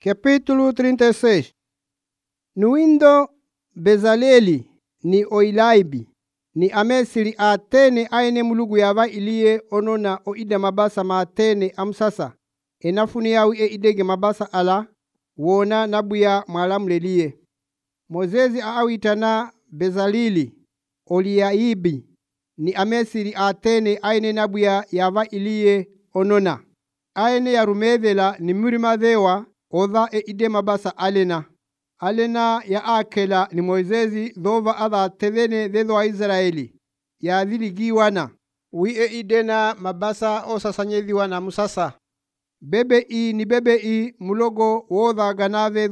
Capítulo 36. Nuindo Bezaleli ni Oilaibi ni amesiri atene aine mulugu yava iliye onona o ide mabasa matene amsasa enafuni yawi idege mabasa ala wona nabuya mwalamleliye. Mozezi awitana Bezalili Oliaibi ni amesiri atene aine nabuya yava iliye onona aine ya rumevela ni murimadewa oza ide mabasa alena ya akela ni Mozezi dhova adha tevene dedo wa Israeli ya dhiligiwana wi idena mabasa osasanyedhiwa na musasa bebe mulogo wodha ganave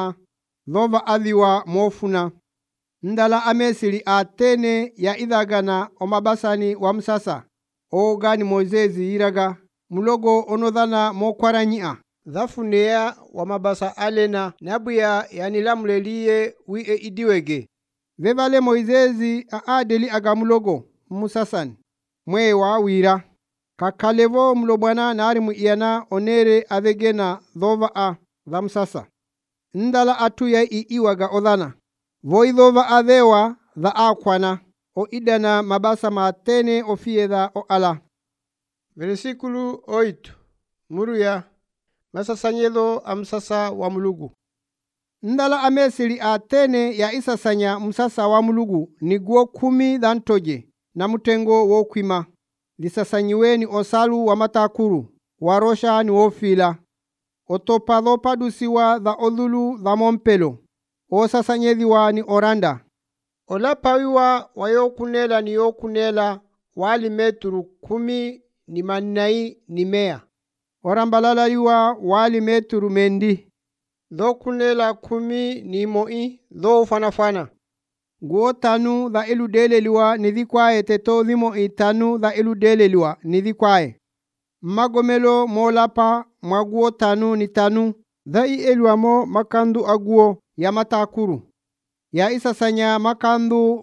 dhova adhiwa mofuna ndala amesili atene ya idhagana omabasani wa musasa ogani Mozezi yiraga mulogo onodhana mokwaranyia dhafuneya wa mabasa alena nabuya yanilamuleliye wi idiwege vevale Mozezi aadeli agamulogo musasani mwe wa wira kakalevo mulobwana nari muiyana onere avegena dhova dha musasa ndala atuya iwaga odhana voi dhova adhewa dha akwana o idana mabasa matene ofiedha o ala. Versículo 8. Muruya masasanyedo amsasa wa mulugu. Ndala amesili atene ya isasanya msasa wa mulugu ni guo 10 dhantoje na mutengo wo kwima. Lisasanyiweni osalu wa matakuru, warosha ni wofila. Otopadhopa dusiwa dha odhulu dha mompelo. Osasanyedhiwa ni oranda. Olapawiwa wayokunela ni yokunela wali metru 10 ni manai ni mea. Orambalalaiwa wali metru mendi. Dho kunela 10 ni moi dho fanafana. Guo tanu dha iludeleliwa nidhikwae teto dhimo itanu dha iludeleliwa nidhikwae. Magomelo molapa mwaguo tanu ni tanu dha ielwamo makandu aguo ya matakuru. Ya isasanya makandu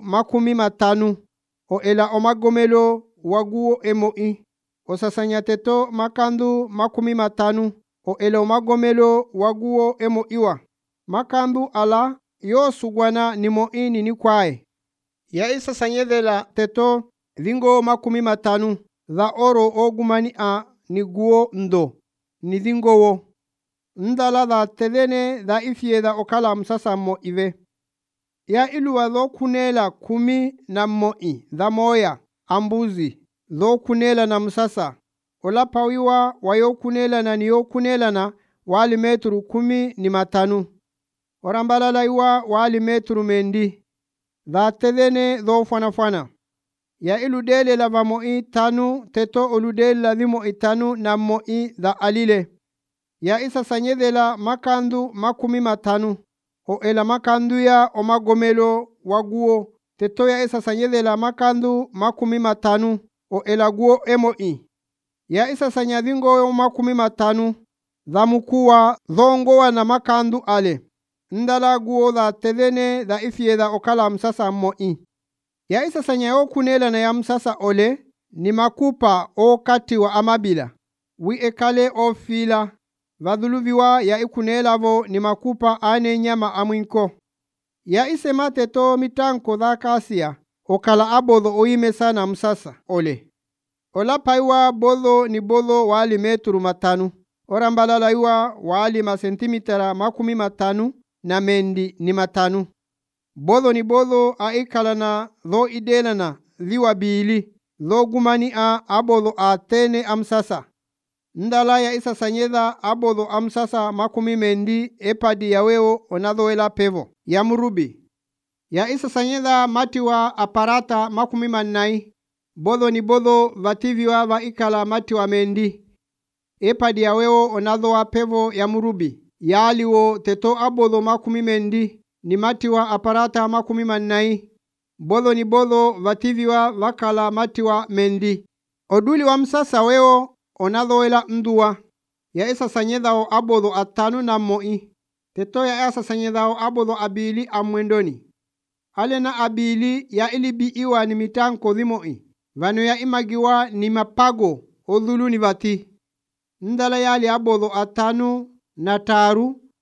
15 o ela o magomelo waguo emoi. Osasanya teto makandu 15 o ela o magomelo waguo emoiwa. Makandu ala yo sugwana ni moini ni kwae. Ya isasanyedhela teto dhingo 15 dha oro ogumani ni guo ndo ni dhingo wo. Ndala dha tevene dha ifiedha okala msasa mo ive. Ya iluwa dho kunela 10 na moi dha moya ambuzi dho kunela na msasa. Olapawiwa wayo kunela na niyo kunela na wali metru 10 ni matanu. Orambalalaiwa wali metru mendi. Dha tevene dho fanafana. Ya iludele la va moi tanu teto oludele la dhimo itanu na moi dha alile. Ya isasanyedhela makandu 15 o ela makandu ya o magomelo waguo teto ya isasanyedhela makandu 15 o ela guo emoi. Ya isasanya dhingo yo 15 dha mukuwa dhongowa na makandu ale. Ndala guo dha tevene dha ifiedha okala msasa moi. Ya isasanya yo kunela na ya msasa ole ni makupa o kati wa amabila. Wi ekale o fila. Vadhuluviwa ya ikunela vo ni makupa ane nyama amwinko. Ya isema teto mitanko dha kasia okala abodho oime sana msasa ole. Olapaiwa bodho ni bodho wali metru 5. Orambalalaiwa wali masentimitara 15 na mendi ni 5. Bodho ni bodho aikalana dho idelana dhiwa bili dho gumani abodho atene amsasa. Ndala ya isasanyedha abodho amsasa 10 mendi epadi ya weo onadhoela pevo ya murubi. Ya isasanyedha matiwa aparata 14. Bodho ni bodho vativiwa va ikala matiwa mendi. Epadi ya weo onadhoa pevo ya murubi. Ya aliwo teto abodho 10 mendi ni matiwa aparata 14. Bodho ni bodho vativiwa vakala matiwa mendi. Oduli wa msasa weo onadhoela nduwa. Ya isasanyedhao abodho 5 na moi. Teto ya isasanyedhao abodho abili amwendoni. Alena abili ya ilibi iwa ni mitanko dhimoi. Vano ya imagiwa ni mapago odhulu ni vati. Ndala yali abodho 5 na taru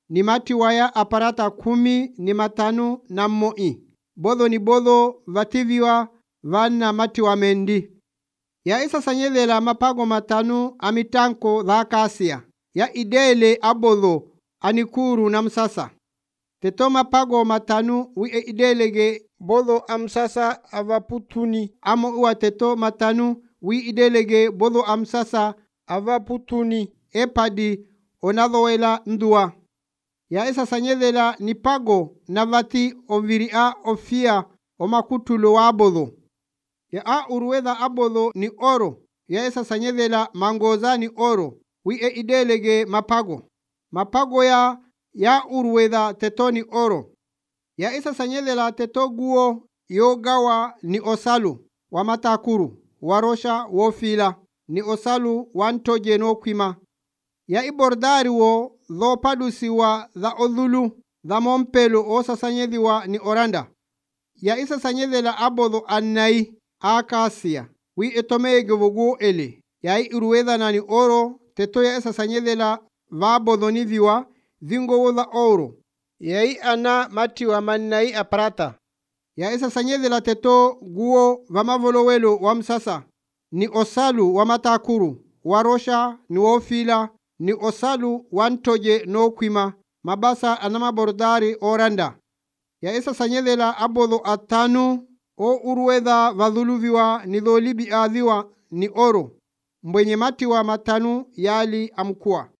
ni matiwa ya aparata 15 na moi. Bodho ni bodho vativiwa vana matiwa mendi. Ya isa sanyedhela mapago 5 amitanko dha akasia. Ya idele abodho anikuru na msasa. Teto mapago 5 wie idelege bodho amsasa avaputuni. Amo uwa teto 5 wi idelege bodho amsasa avaputuni. Epadi onadhoela ndua. Ya isa sanyedhela ni pago na vati oviria ofia omakutulo wa abodho. Ya a uruwedha abodho ni oro. Ya isa sanyedhela mangoza ni oro. Wie idelege mapago. Mapago ya uruwedha teto ni oro. Ya isa sanyedhela teto guo yogawa ni osalu wa matakuru. Warosha wofila ni osalu wantoje no kwima. Ya ibordari wo dho padusiwa dha odhulu dha mompelo o sasanyedhiwa ni oranda. Ya isa sanyedhela abodho annai akasia. Wi etomege voguo ele. Ya iruwedha na ni oro. Teto ya isa sanyedhela vabodho ni viwa vingo wo dha oro. Ya ana matiwa mannai aparata. Ya isa sanyedhela teto guo vamavolowelo wa msasa. Ni osalu wa matakuru. Warosha ni wofila. Ni osalu wantoje no kwima. Mabasa anama bordari oranda. Ya isa sanyedhela abodho 5 o uruwedha vadhuluviwa ni dholibi adhiwa ni oro. Mbwenye matiwa 5 yali amkua.